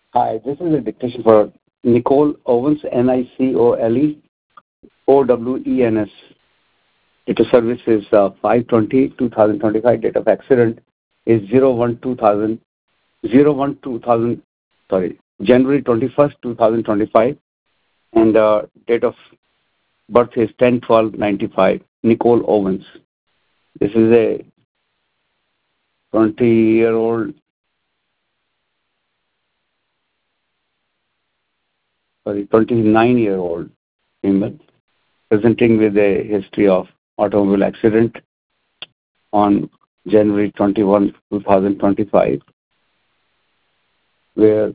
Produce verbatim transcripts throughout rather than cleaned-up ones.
Hi, this is a dictation for Nicole Owens, N I C O L E O W E N S. Date of service is uh, five twenty two thousand twenty-five. Date of accident is zero one two thousand zero one two thousand. Sorry, January twenty-first, two thousand twenty-five, and uh, date of birth is ten twelve ninety-five. Nicole Owens. This is a twenty-year-old, sorry, twenty-nine-year-old female presenting with a history of automobile accident on January twenty-first, two thousand twenty-five, where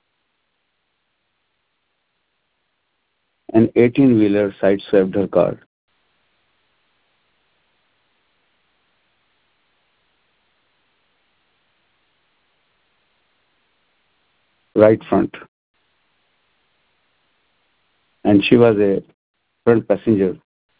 an eighteen-wheeler sideswiped her car. Right front, and she was a front passenger.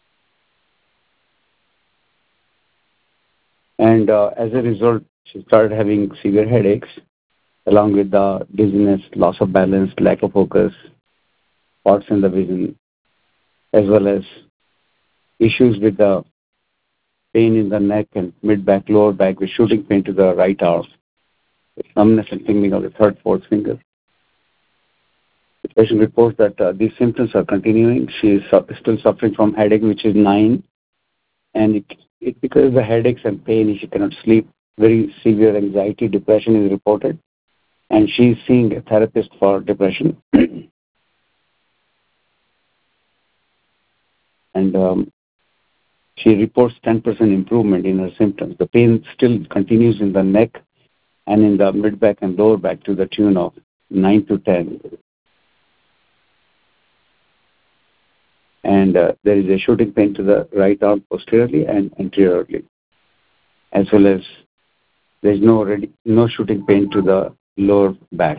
And uh, as a result, she started having severe headaches, along with the dizziness, loss of balance, lack of focus, spots in the vision, as well as issues with the pain in the neck and mid-back, lower back, with shooting pain to the right arm, with numbness and tingling of the third, fourth finger. The patient reports that uh, these symptoms are continuing. She is su- still suffering from headache, which is nine, and it, it because of the headaches and pain, she cannot sleep. Very severe anxiety, depression is reported, and she is seeing a therapist for depression. and um, she reports ten percent improvement in her symptoms. The pain still continues in the neck and in the mid back and lower back to the tune of nine to ten. And uh, there is a shooting pain to the right arm posteriorly and anteriorly, as well as there is no ready, no shooting pain to the lower back.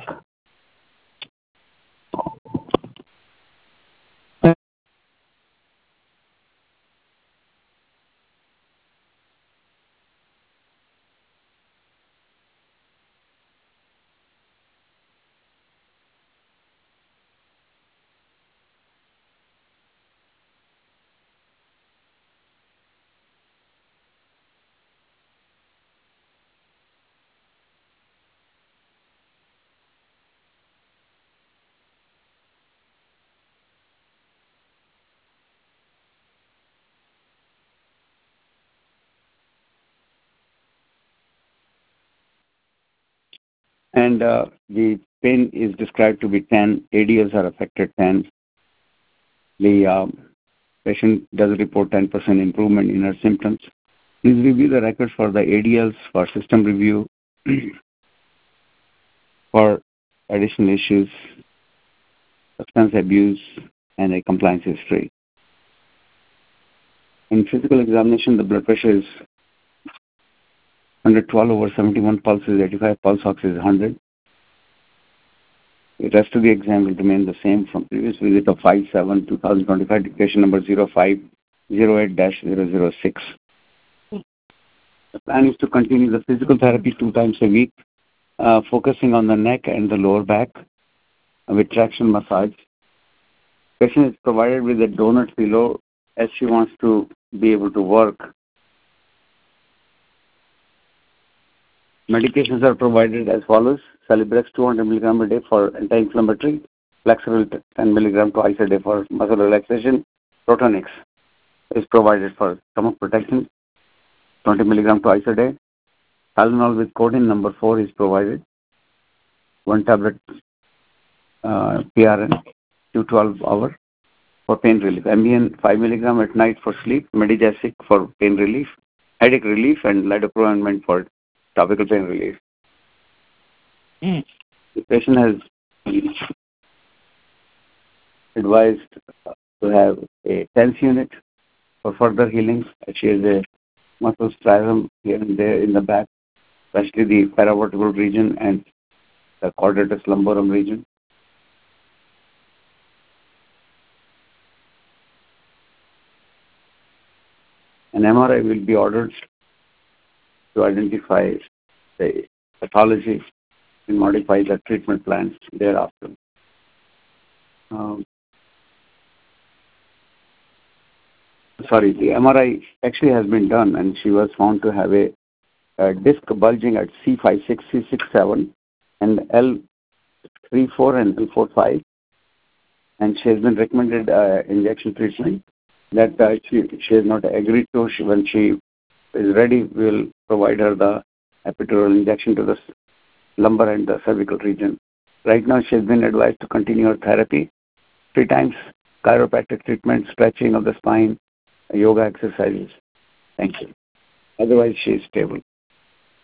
And uh, the pain is described to be ten. A D Ls are affected ten. The um, patient does report ten percent improvement in her symptoms. Please review the records for the A D Ls for system review, for additional issues, substance abuse, and a compliance history. In physical examination, the blood pressure is one hundred twelve over seventy-one, pulse is eighty-five, pulse ox is one hundred. The rest of the exam will remain the same from previous visit of five seven two thousand twenty-five, dictation number zero five zero eight dash zero zero six. The plan is to continue the physical therapy two times a week, uh, focusing on the neck and the lower back uh, with traction massage. Patient is provided with a donut pillow as she wants to be able to work. Medications are provided as follows: Celebrex two hundred milligram a day for anti-inflammatory, Flexeril ten milligram twice a day for muscle relaxation, Protonix is provided for stomach protection, twenty milligram twice a day, Tylenol with codeine number four is provided, one tablet uh, P R N, two twelve hour for pain relief, Ambien five milligram at night for sleep, Medijasic for pain relief, headache relief, and lidocaine for topical pain relief. Mm. The patient has advised to have a TENS unit for further healing. She has a muscle spasm here and there in the back, especially the paravertebral region and the quadratus lumborum region. An M R I will be ordered to identify the pathology and modify the treatment plans thereafter. Um, sorry, the M R I actually has been done, and she was found to have a, a disc bulging at C five six, C six seven, and L three four and L four five, and she has been recommended uh, injection treatment that uh, she, she has not agreed to. She, when she is ready, we will provide her the epidural injection to the lumbar and the cervical region. Right now, she has been advised to continue her therapy three times, chiropractic treatment, stretching of the spine, yoga exercises. Thank you. Otherwise, she is stable.